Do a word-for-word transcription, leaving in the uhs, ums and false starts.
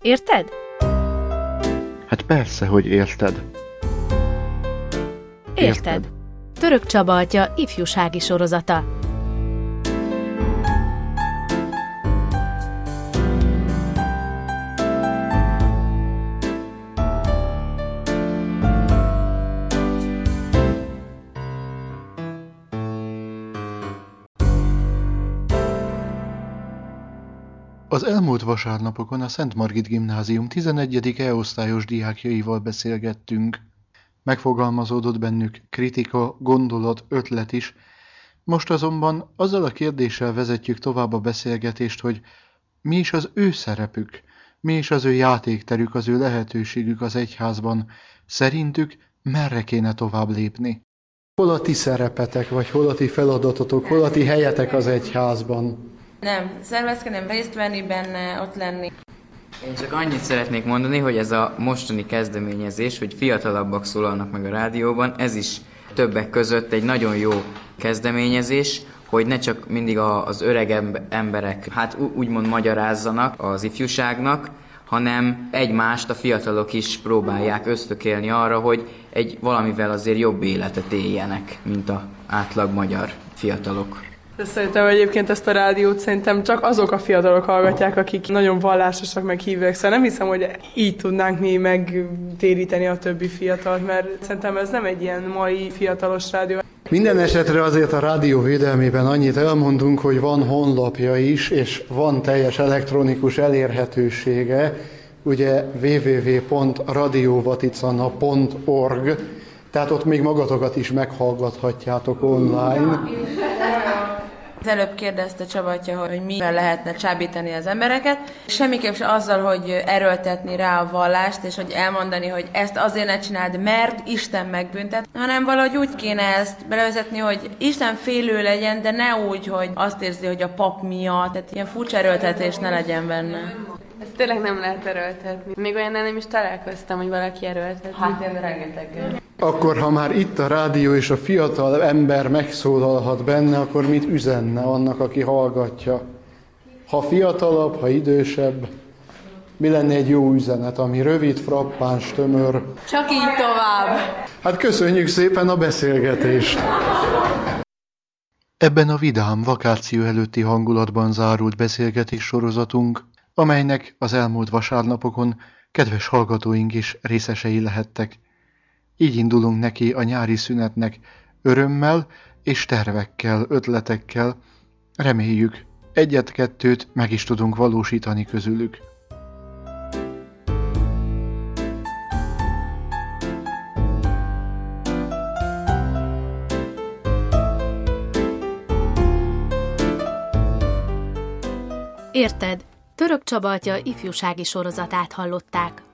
Érted? Hát persze, hogy érted. Érted. Érted. Török Csaba atya ifjúsági sorozata. Az elmúlt vasárnapokon a Szent Margit Gimnázium tizenegyedik E-osztályos diákjaival beszélgettünk. Megfogalmazódott bennük kritika, gondolat, ötlet is. Most azonban azzal a kérdéssel vezetjük tovább a beszélgetést, hogy mi is az ő szerepük, mi is az ő játékterük, az ő lehetőségük az egyházban. Szerintük merre kéne tovább lépni? Hol a ti szerepetek, vagy hol a ti feladatotok, hol a ti helyetek az egyházban? Nem, szervezkedem, részt venni benne, ott lenni. Én csak annyit szeretnék mondani, hogy ez a mostani kezdeményezés, hogy fiatalabbak szólalnak meg a rádióban, ez is többek között egy nagyon jó kezdeményezés, hogy ne csak mindig az öreg emberek, hát úgymond magyarázzanak az ifjúságnak, hanem egymást a fiatalok is próbálják ösztökélni arra, hogy egy valamivel azért jobb életet éljenek, mint az átlag magyar fiatalok. De szerintem egyébként ezt a rádiót szerintem csak azok a fiatalok hallgatják, akik nagyon vallásosak, meg hívők. Szóval nem hiszem, hogy így tudnánk mi megtéríteni a többi fiatalt, mert szerintem ez nem egy ilyen mai fiatalos rádió. Minden esetre azért a rádió védelmében annyit elmondunk, hogy van honlapja is, és van teljes elektronikus elérhetősége, ugye double-u double-u double-u pont radio vaticana pont org, tehát ott még magatokat is meghallgathatjátok online. Az előbb kérdezte Csaba atya, hogy mivel lehetne csábítani az embereket. Semmiképp sem azzal, hogy erőltetni rá a vallást, és hogy elmondani, hogy ezt azért ne csináld, mert Isten megbüntet, hanem valahogy úgy kéne ezt belevezetni, hogy Isten félő legyen, de ne úgy, hogy azt érzi, hogy a pap miatt, tehát ilyen furcsa erőltetés ne legyen benne. Ezt tényleg nem lehet erőltetni. Még olyan nem is találkoztam, hogy valaki erőltetni. Hát nem rengeteg. Akkor, ha már itt a rádió és a fiatal ember megszólalhat benne, akkor mit üzenne annak, aki hallgatja? Ha fiatalabb, ha idősebb, mi lenne egy jó üzenet, ami rövid, frappáns, tömör? Csak így tovább. Hát köszönjük szépen a beszélgetést! Ebben a vidám, vakáció előtti hangulatban zárult beszélgetés sorozatunk, amelynek az elmúlt vasárnapokon kedves hallgatóink is részesei lehettek. Így indulunk neki a nyári szünetnek örömmel és tervekkel, ötletekkel. Reméljük, egyet-kettőt meg is tudunk valósítani közülük. Érted? Török Csaba atya ifjúsági sorozatát hallották.